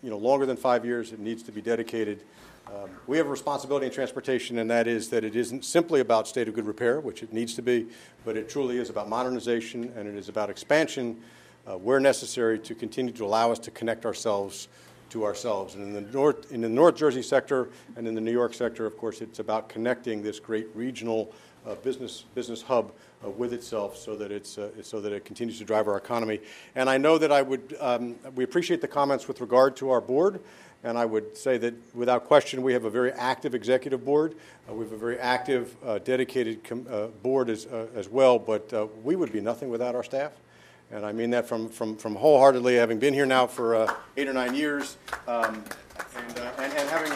longer than 5 years. It needs to be dedicated. We have a responsibility in transportation, and that is that it isn't simply about state of good repair, which it needs to be, but it truly is about modernization, and it is about expansion where necessary to continue to allow us to connect ourselves to ourselves. And in the North Jersey sector and in the New York sector, of course, it's about connecting this great regional business hub with itself so that it continues to drive our economy. And I know that we appreciate the comments with regard to our board. And I would say that without question, we have a very active executive board. We have a very active, dedicated board as well. But we would be nothing without our staff. And I mean that from wholeheartedly, having been here now for 8 or 9 years, and having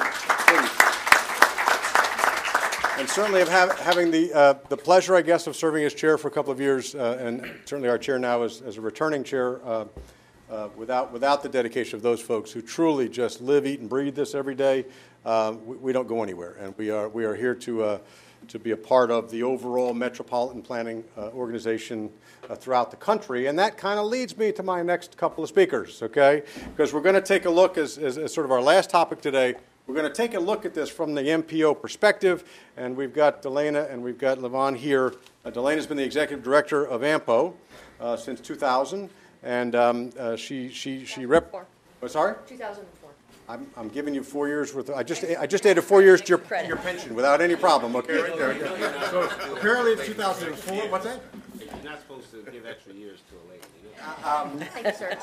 and certainly having the pleasure, I guess, of serving as chair for a couple of years, and certainly our chair now is a returning chair. Without the dedication of those folks who truly just live, eat, and breathe this every day, we don't go anywhere. And we are here to be a part of the overall metropolitan planning organization throughout the country. And that kind of leads me to my next couple of speakers, okay? Because we're going to take a look, as sort of our last topic today, we're going to take a look at this from the MPO perspective. And we've got Delana and we've got Levon here. Delana's been the executive director of AMPO since 2000. And she rep. Oh, sorry? 2004. I'm giving you 4 years worth. I just added 4 years to your pension without any problem. Okay, right there. So apparently it's 2004. What's that? You're not supposed to give extra years to a lady. Thank you, sir.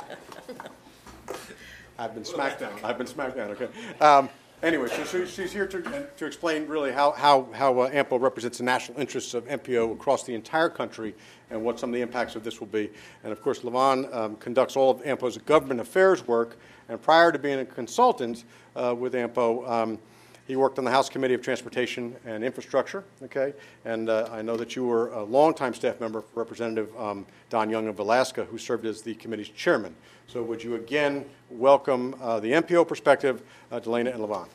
I've been smacked down. Okay. Anyway, so she's here to explain really how AMPO represents the national interests of MPO across the entire country and what some of the impacts of this will be. And of course, Levon conducts all of AMPO's government affairs work. And prior to being a consultant with AMPO, he worked on the House Committee of Transportation and Infrastructure. Okay, and I know that you were a longtime staff member, Representative Don Young of Alaska, who served as the committee's chairman. So would you again welcome the MPO perspective, Delana and Levon.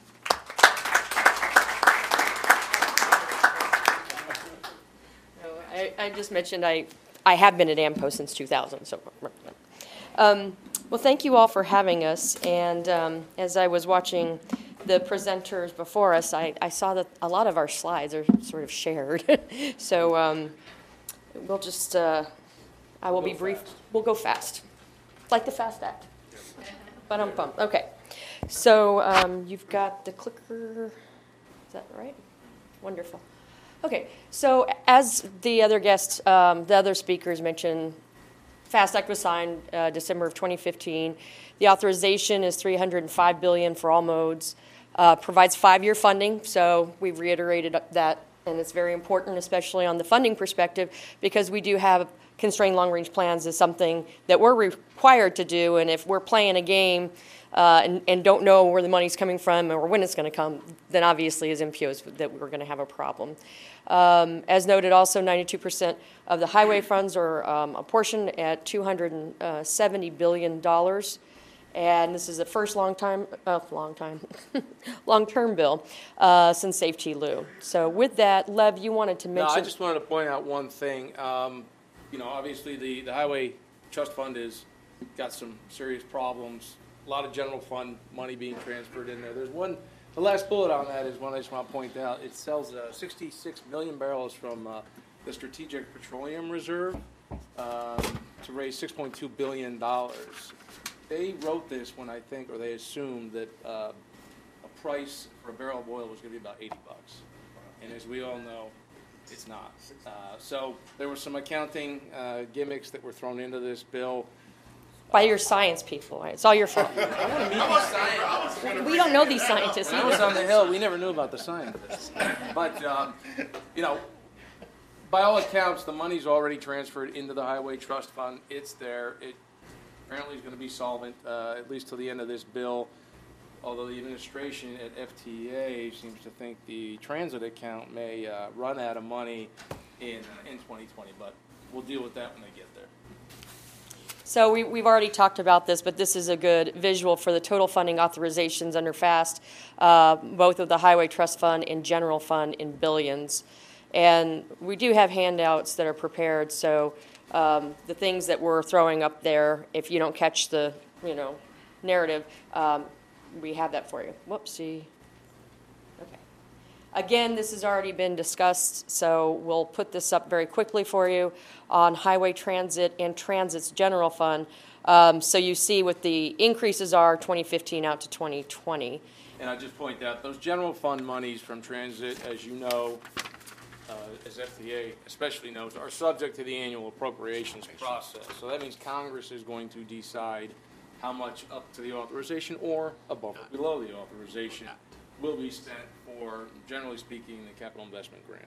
I just mentioned I have been at AMPO since 2000. So, well, thank you all for having us. And as I was watching the presenters before us, I saw that a lot of our slides are sort of shared. So we'll just, I will be brief. We'll go fast, like the FAST Act. Ba-dum-bum. Okay. So you've got the clicker. Is that right? Wonderful. Okay. So as the other guests, the other speakers mentioned, FAST Act was signed December of 2015. The authorization is $305 billion for all modes. Provides 5-year funding, so we've reiterated that, and it's very important, especially on the funding perspective, because we do have constrained long-range plans as something that we're required to do, and if we're playing a game and don't know where the money's coming from or when it's going to come, then obviously as MPOs that we're going to have a problem. As noted also, 92% of the highway funds are apportioned at $270 billion. And this is the first long-term bill since Safety Lou. So with that, Lev, you wanted to mention. No, I just wanted to point out one thing. Obviously the Highway Trust Fund has got some serious problems. A lot of general fund money being transferred in there. There's one. The last bullet on that is one I just want to point out. It sells 66 million barrels from the Strategic Petroleum Reserve to raise $6.2 billion. They wrote this when they assumed that a price for a barrel of oil was going to be about $80. And as we all know, it's not. So there were some accounting gimmicks that were thrown into this bill. By your science people, right? It's all your fault. We don't know these scientists. When I was on the Hill, we never knew about the scientists. But, by all accounts, the money's already transferred into the Highway Trust Fund. It's there. It apparently is going to be solvent, at least till the end of this bill, although the administration at FTA seems to think the transit account may run out of money in 2020, but we'll deal with that when they get there. So we've already talked about this, but this is a good visual for the total funding authorizations under FAST, both of the Highway Trust Fund and General Fund in billions. And we do have handouts that are prepared, so the things that we're throwing up there, if you don't catch the narrative, we have that for you. Whoopsie. Okay. Again, this has already been discussed, so we'll put this up very quickly for you on Highway Transit and Transit's General Fund. So you see what the increases are 2015 out to 2020. And I just point out, those general fund monies from transit, as you know, as FDA especially knows, are subject to the annual appropriations process. So that means Congress is going to decide how much up to the authorization or above or below the authorization will be spent for, generally speaking, the capital investment grant.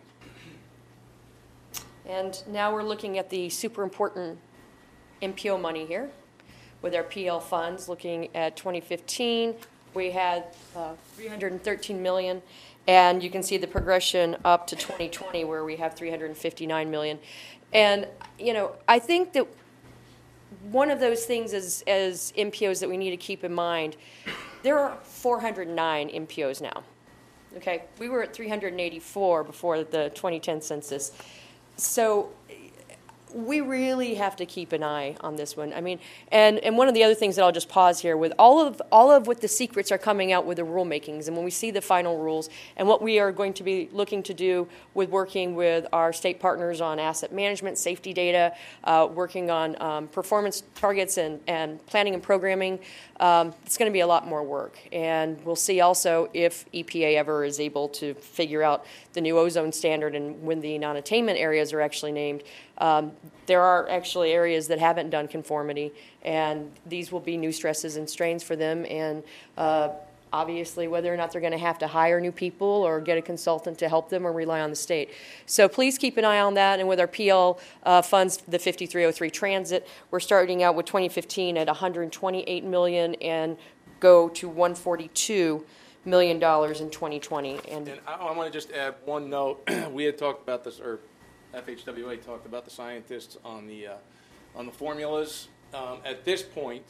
And now we're looking at the super important MPO money here with our PL funds. Looking at 2015, we had $313 million, and you can see the progression up to 2020 where we have $359 million. And, you know, I think that one of those things as MPOs that we need to keep in mind, there are 409 MPOs now. Okay, we were at 384 before the 2010 census. So we really have to keep an eye on this one. I mean, and one of the other things that I'll just pause here with, all of what the secrets are coming out with the rulemakings, and when we see the final rules, and what we are going to be looking to do with working with our state partners on asset management, safety data, working on performance targets and planning and programming, it's going to be a lot more work. And we'll see also if EPA ever is able to figure out the new ozone standard and when the non-attainment areas are actually named. There are actually areas that haven't done conformity, and these will be new stresses and strains for them, and obviously whether or not they're going to have to hire new people or get a consultant to help them or rely on the state. So please keep an eye on that, and with our PL funds, the 5303 Transit, we're starting out with 2015 at $128 million and go to $142 million in 2020. And I want to just add one note. We had talked about this, or FHWA talked about the scientists on the formulas. At this point,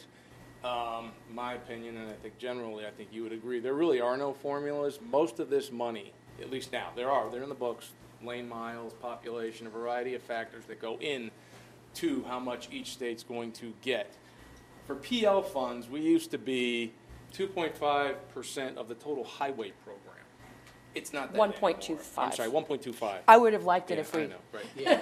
my opinion, and I think generally, I think you would agree, there really are no formulas. Most of this money, at least now, they're in the books, lane miles, population, a variety of factors that go in to how much each state's going to get. For PL funds, we used to be 2.5% of the total highway program. It's not that 1.25. I'm sorry, 1.25. I would have liked it if we. I know, right. Yeah.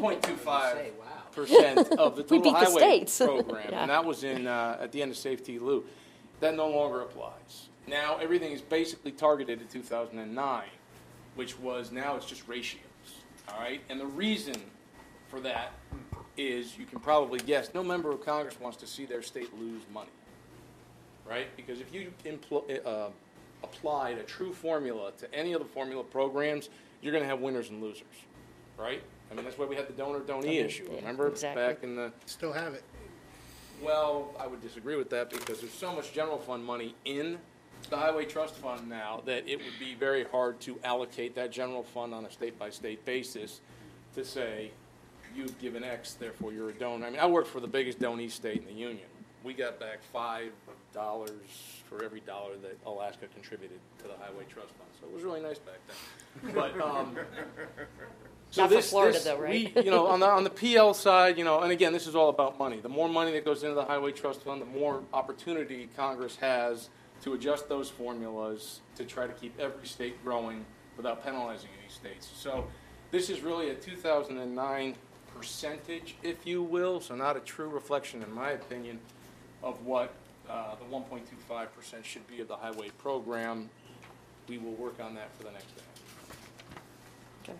1.25% of the We total beat the highway states. program, Yeah. and that was in at the end of Safety Lou. That no longer applies. Now everything is basically targeted to 2009, which was, now it's just ratios. All right, and the reason for that is, you can probably guess, no member of Congress wants to see their state lose money, right? Because if you applied a true formula to any of the formula programs, you're going to have winners and losers, right? I mean, that's why we had the donor-donee issue. Yeah, Remember exactly. back in the... Still have it. Well, I would disagree with that, because there's so much general fund money in the Highway Trust Fund now that it would be very hard to allocate that general fund on a state-by-state basis to say, you've given X, therefore you're a donor. I mean, I worked for the biggest donee state in the union. We got back $5 for every dollar that Alaska contributed to the Highway Trust Fund. So it was really nice back then. But so Not for Florida, though, right? We, on the PL side, and again, this is all about money. The more money that goes into the Highway Trust Fund, the more opportunity Congress has to adjust those formulas to try to keep every state growing without penalizing any states. So this is really a 2009 percentage, if you will, so not a true reflection, in my opinion, of what the 1.25% should be of the highway program. We will work on that for the next day. Okay.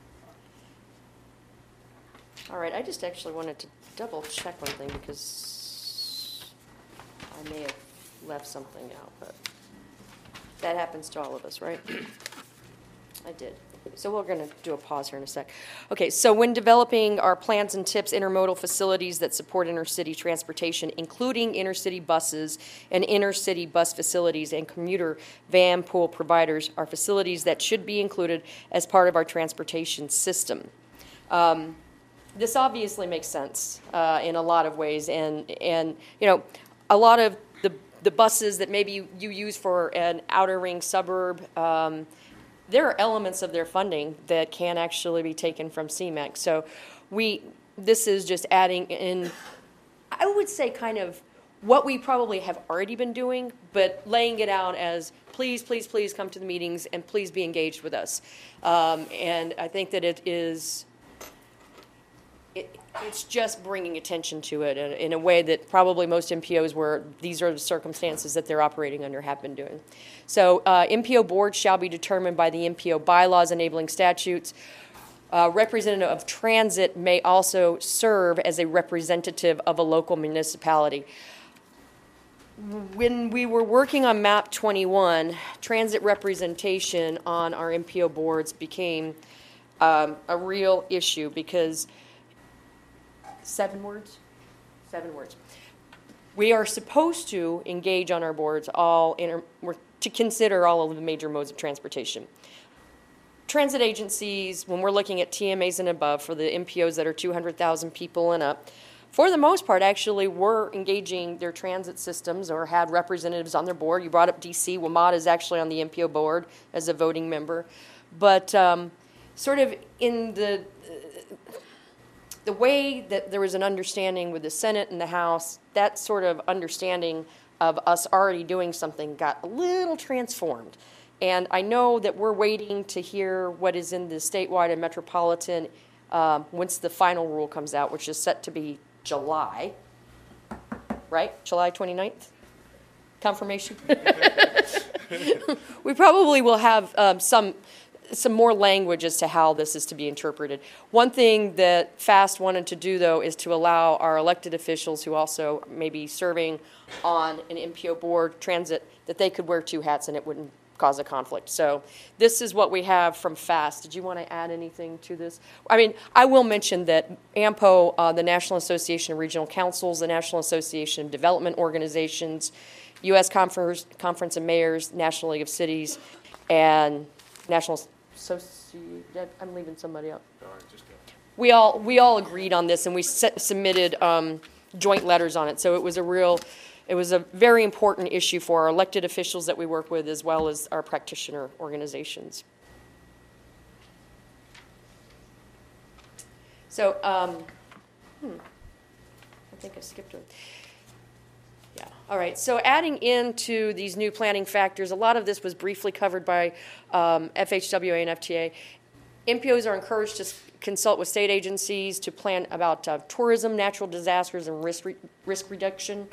All right, I just actually wanted to double check one thing because I may have left something out, but that happens to all of us, right? I did. So we're going to do a pause here in a sec. Okay, so when developing our plans and tips, intermodal facilities that support intercity transportation, including intercity buses and intercity bus facilities and commuter van pool providers, are facilities that should be included as part of our transportation system. This obviously makes sense in a lot of ways, and a lot of the buses that maybe you use for an outer ring suburb, there are elements of their funding that can actually be taken from CMEC. So this is just adding in, I would say, kind of what we probably have already been doing, but laying it out as please, please, please come to the meetings and please be engaged with us. And I think that it's just bringing attention to it in a way that probably most MPOs where these are the circumstances that they're operating under have been doing. So MPO boards shall be determined by the MPO bylaws enabling statutes. Representative of transit may also serve as a representative of a local municipality. When we were working on MAP 21, transit representation on our MPO boards became a real issue because 7 words? 7 words. We are supposed to engage on our boards to consider all of the major modes of transportation. Transit agencies, when we're looking at TMAs and above for the MPOs that are 200,000 people and up, for the most part, actually, were engaging their transit systems or had representatives on their board. You brought up DC. WMATA is actually on the MPO board as a voting member. But sort of in the way that there was an understanding with the Senate and the House, that sort of understanding of us already doing something got a little transformed. And I know that we're waiting to hear what is in the statewide and metropolitan once the final rule comes out, which is set to be July, right? July 29th? Confirmation? We probably will have some more language as to how this is to be interpreted. One thing that FAST wanted to do, though, is to allow our elected officials who also may be serving on an MPO board, transit, that they could wear 2 hats and it wouldn't cause a conflict. So this is what we have from FAST. Did you want to add anything to this? I mean, I will mention that AMPO, the National Association of Regional Councils, the National Association of Development Organizations, U.S. Conference of Mayors, National League of Cities, and National I'm leaving somebody out. We all agreed on this, and we submitted joint letters on it. So it was a very important issue for our elected officials that we work with, as well as our practitioner organizations. So, I think I skipped one. Yeah, all right. So adding into these new planning factors, a lot of this was briefly covered by FHWA and FTA. MPOs are encouraged to consult with state agencies to plan about tourism, natural disasters, and risk reduction.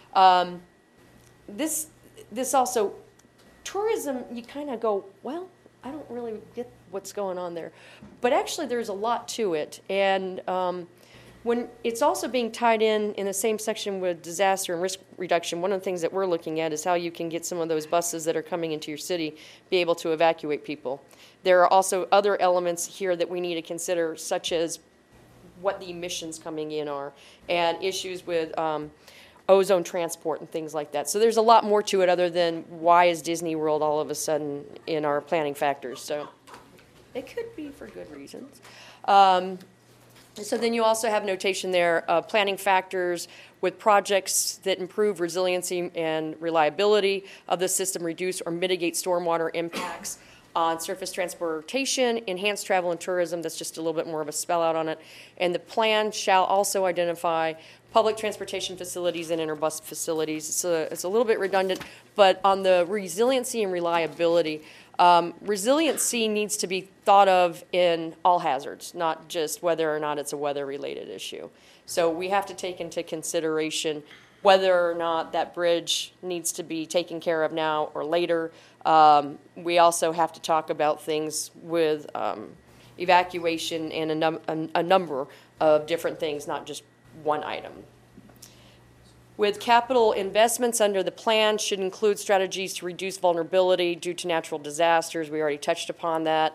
This also, tourism, you kind of go, well, I don't really get what's going on there. But actually there's a lot to it. And when it's also being tied in the same section with disaster and risk reduction, one of the things that we're looking at is how you can get some of those buses that are coming into your city be able to evacuate people. There are also other elements here that we need to consider, such as what the emissions coming in are and issues with ozone transport and things like that. So there's a lot more to it other than why is Disney World all of a sudden in our planning factors. So it could be for good reasons. So then you also have notation there of planning factors with projects that improve resiliency and reliability of the system, reduce or mitigate stormwater impacts on surface transportation, enhance travel and tourism. That's just a little bit more of a spell out on it. And the plan shall also identify public transportation facilities and interbus facilities. It's a little bit redundant, but on the resiliency and reliability, resiliency needs to be thought of in all hazards, not just whether or not it's a weather-related issue. So we have to take into consideration whether or not that bridge needs to be taken care of now or later. We also have to talk about things with evacuation and a number of different things, not just one item. With capital investments under the plan should include strategies to reduce vulnerability due to natural disasters. We already touched upon that.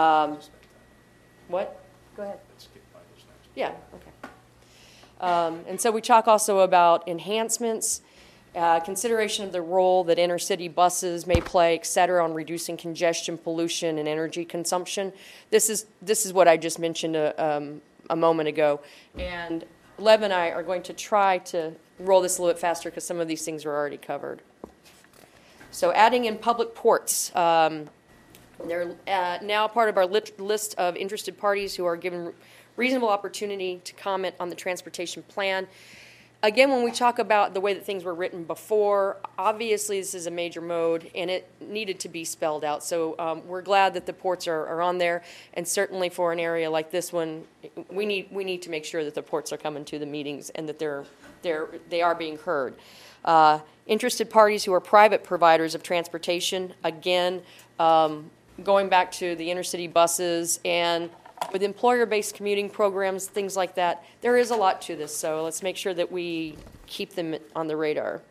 What? Go ahead. Yeah, okay. And so we talk also about enhancements, consideration of the role that intercity buses may play, et cetera, on reducing congestion, pollution, and energy consumption. This is what I just mentioned a moment ago. And Lev and I are going to try to roll this a little bit faster because some of these things are already covered. So adding in public ports. They're now part of our list of interested parties who are given reasonable opportunity to comment on the transportation plan. Again, when we talk about the way that things were written before, obviously this is a major mode and it needed to be spelled out. So we're glad that the ports are on there, and certainly for an area like this one, we need to make sure that the ports are coming to the meetings and that they are being heard. Interested parties who are private providers of transportation, again, going back to the intercity buses and with employer-based commuting programs, things like that, there is a lot to this, so let's make sure that we keep them on the radar.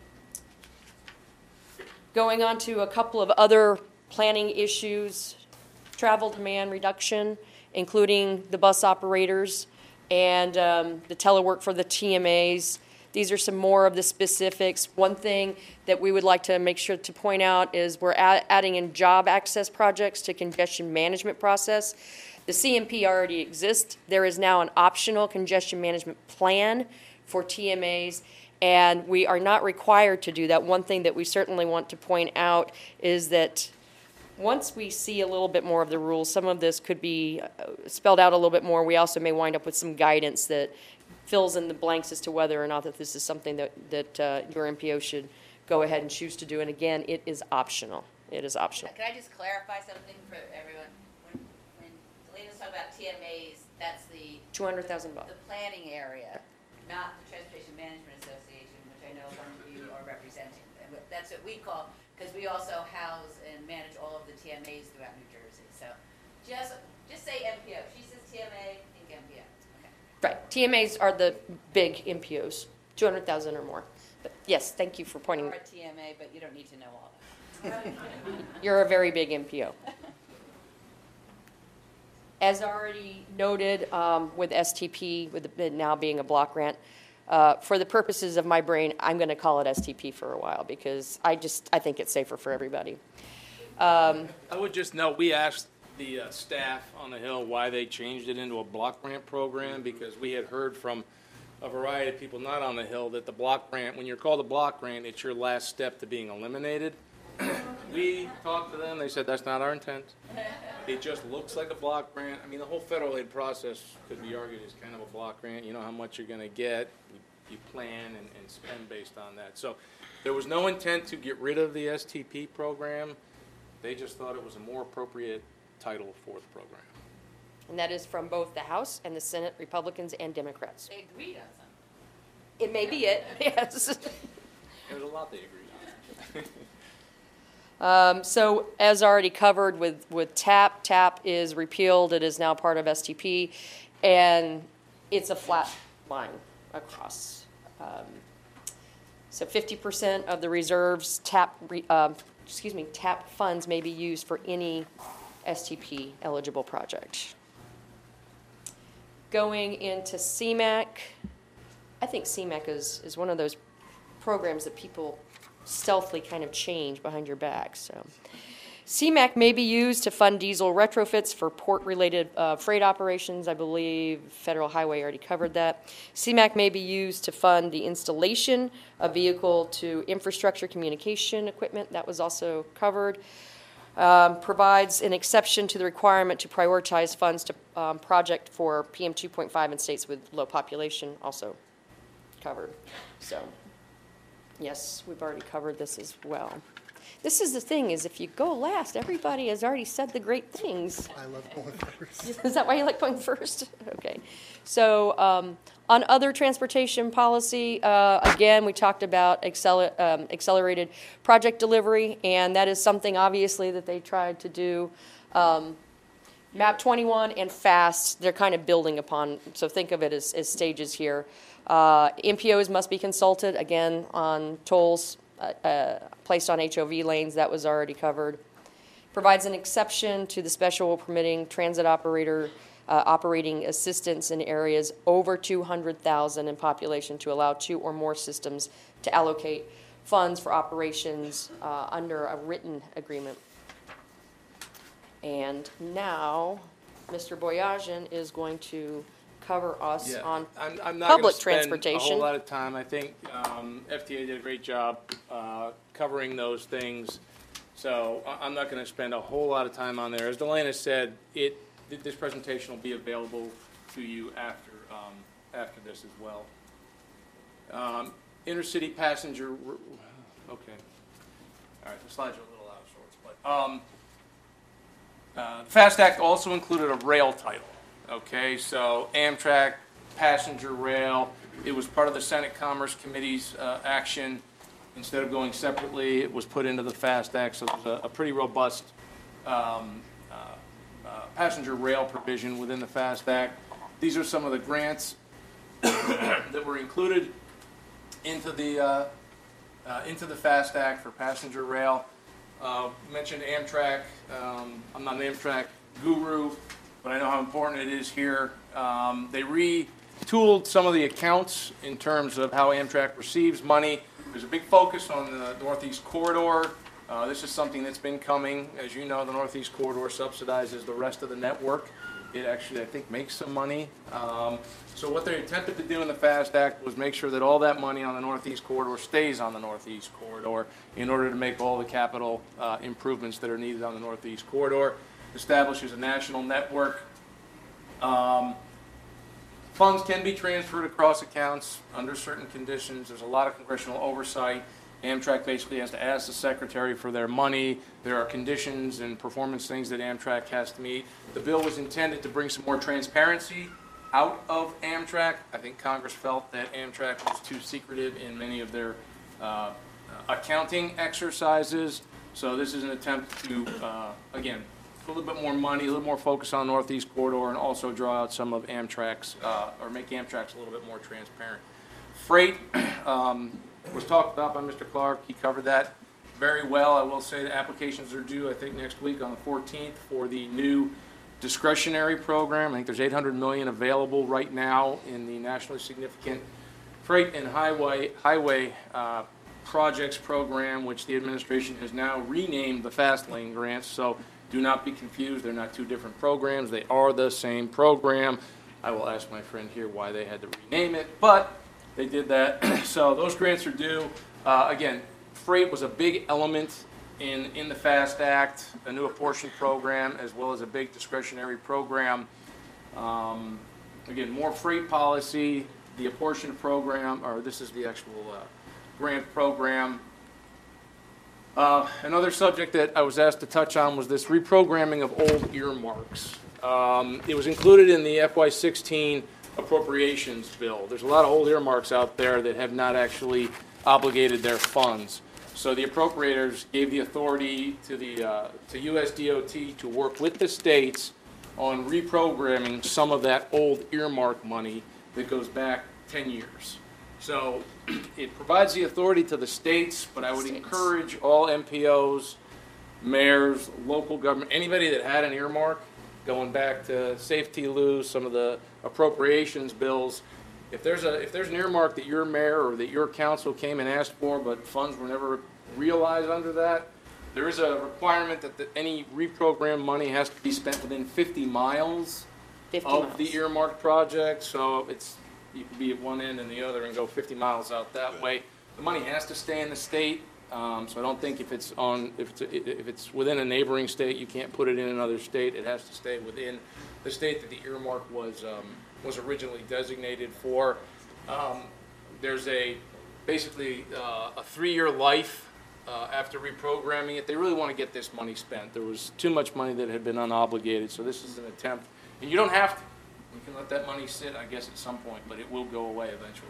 Going on to a couple of other planning issues, travel demand reduction, including the bus operators and the telework for the TMAs. These are some more of the specifics. One thing that we would like to make sure to point out is we're adding in job access projects to congestion management process. The CMP already exists. There is now an optional congestion management plan for TMAs, and we are not required to do that. One thing that we certainly want to point out is that once we see a little bit more of the rules, some of this could be spelled out a little bit more. We also may wind up with some guidance that fills in the blanks as to whether or not that this is something that your MPO should go ahead and choose to do. And again, it is optional. It is optional. Can I just clarify something for everyone? When Delina's talking about TMAs, that's the $200,000. planning area, not the Transportation Management Association, which I know some of you are representing. That's what we call, because we also house and manage all of the TMAs throughout New Jersey. So just say MPO. She says TMA, think MPO. Right. TMAs are the big MPOs, 200,000 or more. But yes, thank you for pointing. You're a TMA, but you don't need to know all that. You're a very big MPO. As already noted, with STP, with it now being a block grant, for the purposes of my brain, I'm going to call it STP for a while because I think it's safer for everybody. I would just note, we asked the staff on the Hill why they changed it into a block grant program, because we had heard from a variety of people not on the Hill that the block grant, when you're called a block grant, it's your last step to being eliminated. We talked to them, they said that's not our intent. It just looks like a block grant. I mean, the whole federal aid process could be argued as kind of a block grant. You know how much you're going to get, you plan and spend based on that. So there was no intent to get rid of the STP program. They just thought it was a more appropriate title for the program. And that is from both the House and the Senate, Republicans and Democrats. They agreed on something. It may be it, yes. There was a lot they agreed on. So as already covered with TAP is repealed. It is now part of STP, and it's a flat line across. So 50% of the reserves TAP funds may be used for any STP eligible project. Going into CMAQ, I think CMAQ is one of those programs that people stealthily kind of change behind your back. So CMAQ may be used to fund diesel retrofits for port-related freight operations. I believe Federal Highway already covered that. CMAQ may be used to fund the installation of vehicle to infrastructure communication equipment. That was also covered. Provides an exception to the requirement to prioritize funds to project for PM 2.5 in states with low population, also covered. So, yes, we've already covered this as well. This is the thing, is if you go last, everybody has already said the great things. I love going first. Is that why you like going first? Okay. So on other transportation policy, again, we talked about accelerated project delivery, and that is something obviously that they tried to do. MAP 21 and FAST, they're kind of building upon, so think of it as stages here. MPOs must be consulted, again, on tolls placed on HOV lanes. That was already covered. Provides an exception to the special permitting transit operator operating assistance in areas over 200,000 in population to allow 2 or more systems to allocate funds for operations under a written agreement. And now, Mr. Boyajian is going to cover us on I'm not public gonna spend transportation. a whole lot of time. I think FTA did a great job covering those things. So I'm not going to spend a whole lot of time on there. As Delana said, this presentation will be available to you after this as well. Intercity passenger, okay. All right, the slides are a little out of sorts, but the FAST Act also included a rail title. Okay, so Amtrak, passenger rail, it was part of the Senate Commerce Committee's action. Instead of going separately, it was put into the FAST Act, so there's a pretty robust passenger rail provision within the FAST Act. These are some of the grants that were included into the FAST Act for passenger rail. Mentioned Amtrak. I'm not an Amtrak guru, but I know how important it is here. They retooled some of the accounts in terms of how Amtrak receives money. There's a big focus on the Northeast Corridor. This is something that's been coming. As you know, the Northeast Corridor subsidizes the rest of the network. It actually, I think, makes some money. So what they attempted to do in the FAST Act was make sure that all that money on the Northeast Corridor stays on the Northeast Corridor in order to make all the capital improvements that are needed on the Northeast Corridor. Establishes a national network. Funds can be transferred across accounts under certain conditions. There's a lot of congressional oversight. Amtrak basically has to ask the secretary for their money. There are conditions and performance things that Amtrak has to meet. The bill was intended to bring some more transparency out of Amtrak. I think Congress felt that Amtrak was too secretive in many of their accounting exercises. So this is an attempt to, again, a little bit more money, a little more focus on Northeast Corridor, and also draw out some of Amtrak's, or make Amtrak's a little bit more transparent. Freight was talked about by Mr. Clark. He covered that very well. I will say the applications are due, I think, next week on the 14th for the new discretionary program. I think there's $800 million available right now in the nationally significant freight and highway projects program, which the administration has now renamed the Fast Lane grants. So do not be confused. They're not two different programs. They are the same program. I will ask my friend here why they had to rename it, but they did that. So those grants are due. Again, freight was a big element in the FAST Act, a new apportion program, as well as a big discretionary program. Again, more freight policy, the apportion program, or this is the actual grant program. Another subject that I was asked to touch on was this reprogramming of old earmarks. It was included in the FY16 appropriations bill. There's a lot of old earmarks out there that have not actually obligated their funds. So the appropriators gave the authority to the to USDOT to work with the states on reprogramming some of that old earmark money that goes back 10 years. So it provides the authority to the states, but I would encourage all MPOs, mayors, local government, anybody that had an earmark, going back to Safety Lou, some of the appropriations bills, if there's an earmark that your mayor or that your council came and asked for, but funds were never realized under that, there is a requirement that any reprogrammed money has to be spent within 50 miles of the earmarked project. So you could be at one end and the other and go 50 miles out that way. The money has to stay in the state. So I don't think if it's within a neighboring state, you can't put it in another state. It has to stay within the state that the earmark was originally designated for. There's basically a 3-year life after reprogramming it. They really want to get this money spent. There was too much money that had been unobligated, so this is an attempt. And you don't have to. You can let that money sit, I guess, at some point, but it will go away eventually.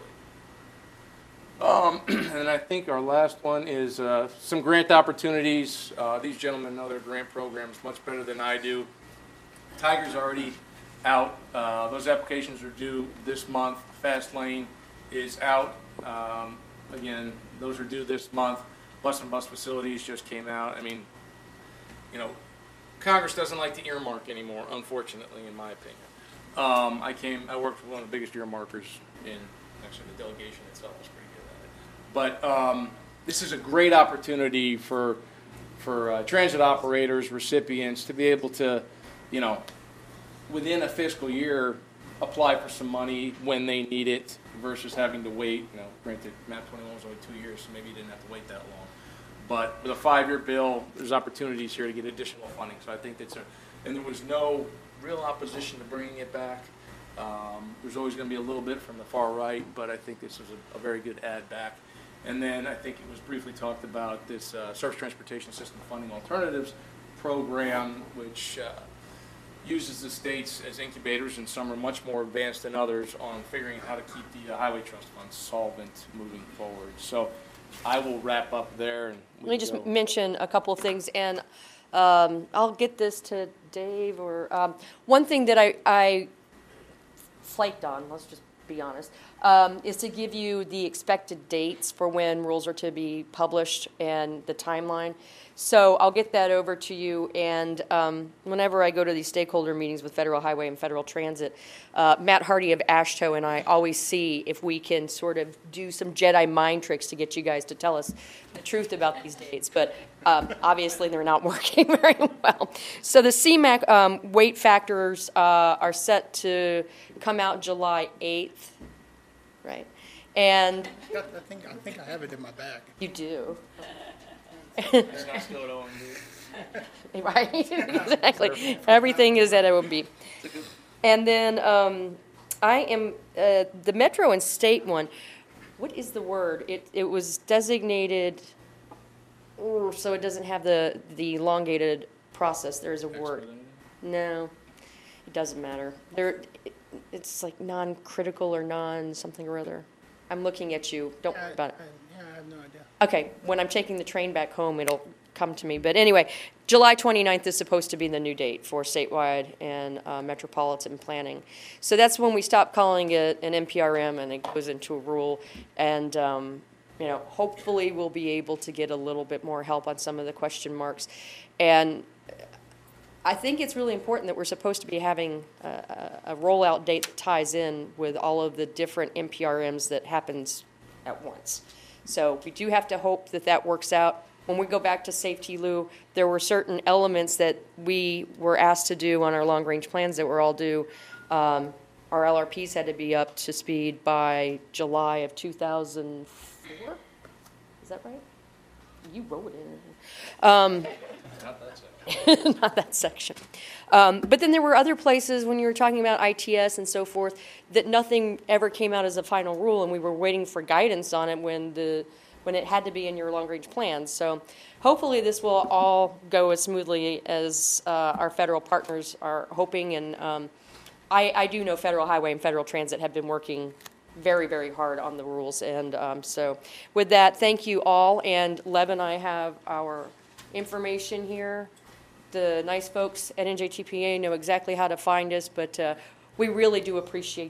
And I think our last one is some grant opportunities. These gentlemen know their grant programs much better than I do. Tiger's already out. Those applications are due this month. Fast Lane is out. Again, those are due this month. Bus and Bus Facilities just came out. I mean, Congress doesn't like to earmark anymore, unfortunately, in my opinion. I worked with one of the biggest earmarkers actually the delegation itself was pretty good at it. But this is a great opportunity for transit operators, recipients to be able to, within a fiscal year, apply for some money when they need it versus having to wait. Granted, MAP 21 was only 2 years, so maybe you didn't have to wait that long. But with a 5-year bill, there's opportunities here to get additional funding. So I think and there was no real opposition to bringing it back. There's always going to be a little bit from the far right, but I think this is a very good add back. And then I think it was briefly talked about this Surface Transportation System Funding Alternatives program, which uses the states as incubators, and some are much more advanced than others on figuring out how to keep the highway trust fund solvent moving forward. So I will wrap up there. And Let me just mention a couple of things, and I'll get this to Dave. Or one thing that I flaked on, let's just be honest, is to give you the expected dates for when rules are to be published and the timeline. So I'll get that over to you, and whenever I go to these stakeholder meetings with Federal Highway and Federal Transit, Matt Hardy of AASHTO and I always see if we can sort of do some Jedi mind tricks to get you guys to tell us the truth about these dates, but obviously they're not working very well. So the CMAQ weight factors are set to come out July 8th, right? And I think I have it in my bag. you do. It's not still at OMB. Right, exactly. Everything is at OMB. And then I am, the Metro and State one, what is the word? It was designated, so it doesn't have the elongated process. There's a word. No, it doesn't matter. It's like non-critical or non-something or other. I'm looking at you. Don't worry about it. I have no idea. Okay, when I'm taking the train back home, it'll come to me. But anyway, July 29th is supposed to be the new date for statewide and metropolitan planning. So that's when we stop calling it an NPRM and it goes into a rule. And, hopefully we'll be able to get a little bit more help on some of the question marks. And I think it's really important that we're supposed to be having a rollout date that ties in with all of the different NPRMs that happens at once. So we do have to hope that that works out. When we go back to Safety Lou, there were certain elements that we were asked to do on our long-range plans that were all due. Our LRPs had to be up to speed by July of 2004. Is that right? You wrote it. Not that section. But then there were other places when you were talking about ITS and so forth that nothing ever came out as a final rule, and we were waiting for guidance on it when it had to be in your long-range plans. So hopefully this will all go as smoothly as our federal partners are hoping. And I do know Federal Highway and Federal Transit have been working very, very hard on the rules. And so with that, thank you all. And Lev and I have our information here. The nice folks at NJTPA know exactly how to find us, but we really do appreciate